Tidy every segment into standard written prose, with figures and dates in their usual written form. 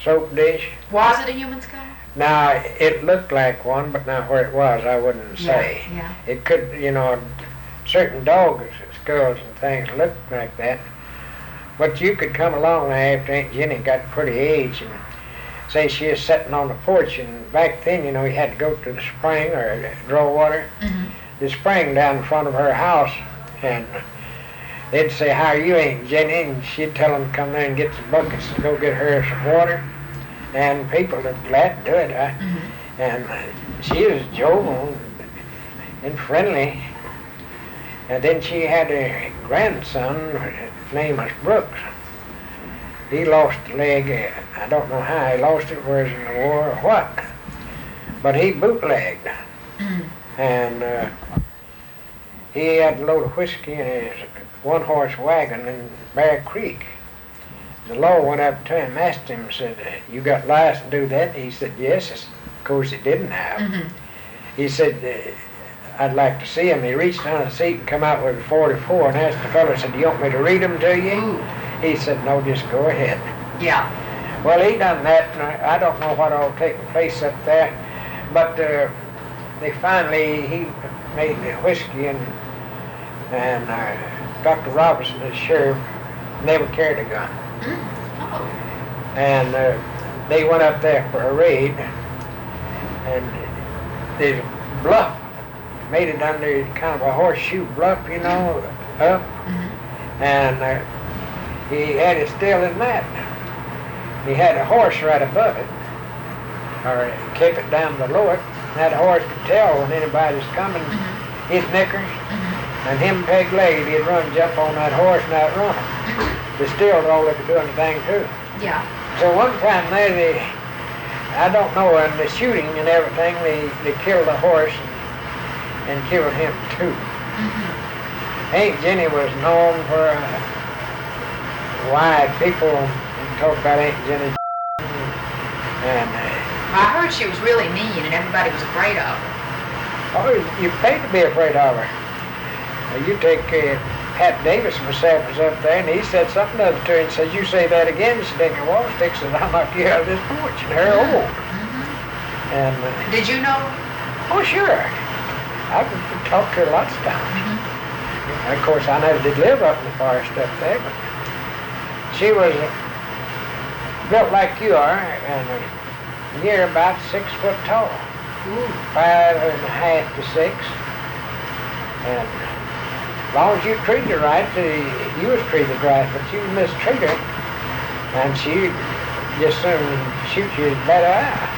soap dish. Was it a human skull? Now, it looked like one, but now where it was, I wouldn't say. Yeah. It could, certain dog skulls and things look like that. But you could come along there after Aunt Jenny got pretty age and say she was sitting on the porch, and back then, you had to go to the spring or draw water. Mm-hmm. The spring down in front of her house, and they'd say, "How are you, Aunt Jenny?" And she'd tell them to come there and get some buckets and go get her some water. And people were glad to do it. Mm-hmm. And she was jovial and friendly. And then she had a grandson, his name was Brooks. He lost a leg. I don't know how he lost it, whether it was in the war or what. But he bootlegged. Mm-hmm. And he had a load of whiskey in his one-horse wagon in Bear Creek. The law went up to him, asked him, said, "You got license to do that?" He said, "Yes." Of course, he didn't have. Mm-hmm. He said, "I'd like to see him." He reached down the seat and come out with a 44 and asked the fellow, said, "Do you want me to read them to you?" Ooh. He said, "No, just go ahead." Yeah. Well, he done that, and I don't know what all taking place up there, but he made the whiskey, and Dr. Robinson, the sheriff, never carried a gun. Oh. And they went up there for a raid, and there's a bluff, made it under kind of a horseshoe bluff, up, Mm-hmm. and he had it still in that. He had a horse right above it, or kept it down below it, and that horse could tell when anybody was coming, Mm-hmm. his knickers, Mm-hmm. and him peg-legged, he'd run, jump on that horse and outrun him. But still, all they could do anything too. Yeah. So one time I don't know, in the shooting and everything, they killed the horse and killed him too. Mm-hmm. Aunt Jenny was known for why people talk about Aunt Jenny, and I heard she was really mean and everybody was afraid of her. oh, you paid to be afraid of her. You take Pat Davis himself was up there, and he said something to her and said, "You say that again, Stinker Wall Sticks, and I'll knock you out of this porch." And her old. Mm-hmm. And Did you know? oh, sure, I've talked to her lots of times. Mm-hmm. And of course, I never did live up in the forest up there, but she was built like you are, and near about 6 foot tall, Ooh. 5.5 to 6, and as long as you treated her right, you was treated right, but you mistreat her, and she just soon shoot you as better eye.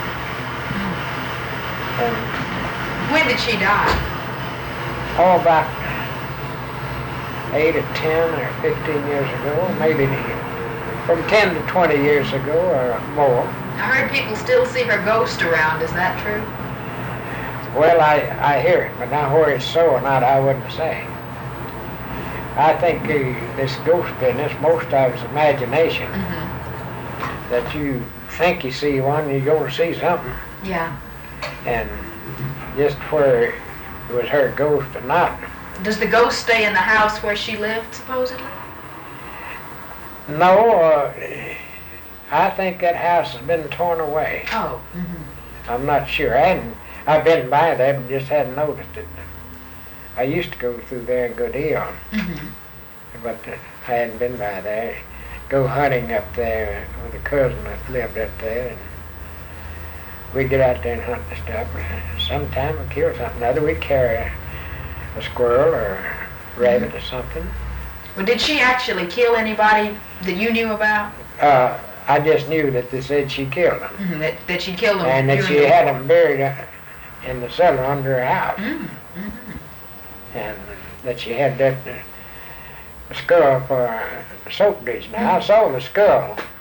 And When did she die? about 8 or 10 or 15 years ago, maybe from 10 to 20 years ago or more. I heard people still see her ghost around. Is that true? Well, I hear it, but now where it's so or not, I wouldn't say. I think this ghost business, most of it's imagination. Mm-hmm. That you think you see one, you're going to see something. Yeah. And just where it was her ghost or not. Does the ghost stay in the house where she lived, supposedly? No, I think that house has been torn away. Oh. Mm-hmm. I'm not sure. I've been by there, but just hadn't noticed it. I used to go through there a good deal, Mm-hmm. but I hadn't been by there. Go hunting up there with a cousin that lived up there, and we'd get out there and hunt the stuff. Sometime we'd kill something. Other we'd carry a squirrel or a rabbit or something. Well, did she actually kill anybody that you knew about? I just knew that they said she killed them, Mm-hmm. That she killed them and that during she the had war. them buried in the cellar under her house, Mm-hmm. and that she had that skull for a soap dish. Now, I saw the skull,